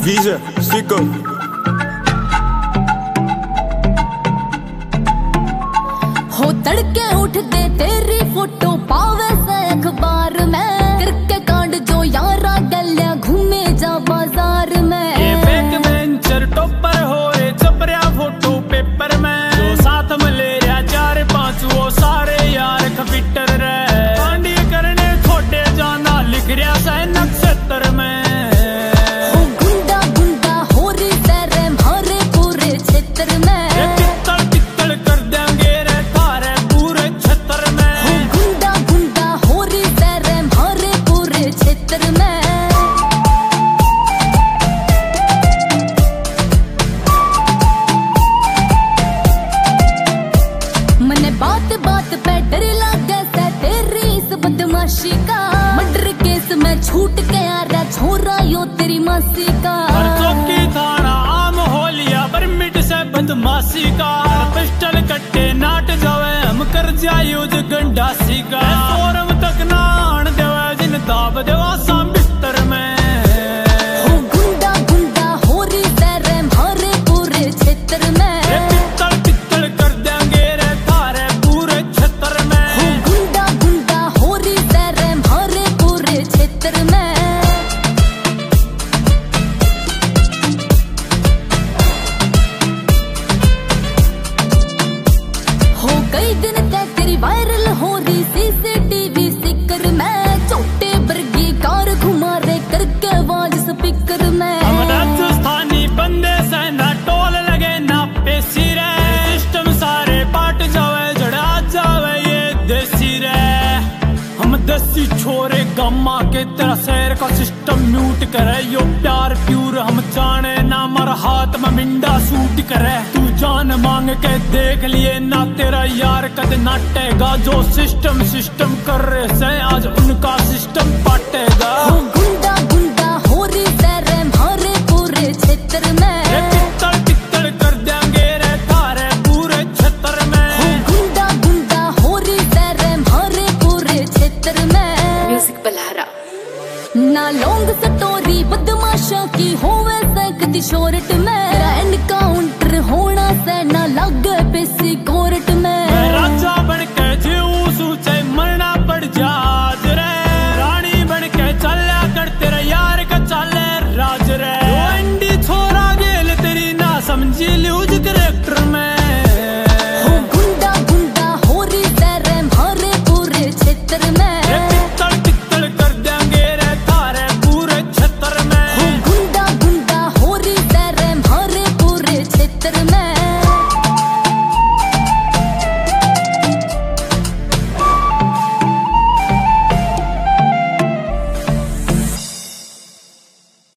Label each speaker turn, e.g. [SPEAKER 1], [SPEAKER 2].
[SPEAKER 1] Visa, Sicko.
[SPEAKER 2] हो तड़के उठते तेरी फोटो पावे से अखबार में, करके कांड जो यारा गलिया घूमे जा बाजार में।
[SPEAKER 3] ये बैक बेंचर टॉपर हो रे चपरिया फोटो पेपर में, जो साथ में ले रहा 4-5 वो सारे यार कंप्यूटर रे। कांडी करने थोड़े जाना लिख रहा से नक्षत्र में।
[SPEAKER 2] बात बात पे डर लागे से तेरी इस बदमाशी का, मर्डर केस में छूट के आ रहा छोरा यो तेरी मासी का।
[SPEAKER 3] चौकी थाना आम हो लिया परमिट से बदमाशी का, पिस्टल कट्टे नाट जावे हम कर जायूज गंडासी का। फोरम तक ना आन देवा जिन दाब देवा साम बिस्तर में।
[SPEAKER 2] गुंडा गुंडा हो रही तेरे मारे पूरे क्षेत्र में। कई दिन तक तेरी वायरल हो रही सीसीटीवी स्टिकर में, छोटे बर्गी कार घुमा रहे करके आवाज स्पीकर में।
[SPEAKER 3] हम राजस्थानी बंदे से ना टोल लगे ना पेशी रे, सिस्टम सारे पाट जावे जड़ा जावे ये देसी रे। हम देसी छोरे गम्मा के तेरा शहर का सिस्टम म्यूट करे, यो प्यार प्यूर हम जाने ना मर हाथ में मिंडा सूट करे। तू जान मांग के देख लिए ना तेरा यार कद नाटेगा, जो सिस्टम सिस्टम कर रहे से आज उनका सिस्टम पाटेगा।
[SPEAKER 2] गुंडा गुंडा हो रही तेरे मारे पूरे क्षेत्र में,
[SPEAKER 3] पित्तल पित्तल कर देंगे रे थारे पूरे क्षेत्र में।
[SPEAKER 2] गुंडा गुंडा हो रही तेरे मारे पूरे क्षेत्र में।
[SPEAKER 4] म्यूजिक बल्हारा
[SPEAKER 2] ना लॉन्ग स्टोरी बदमाशा की होवे से कदी शॉर्ट में, तेरा एनकाउंटर हो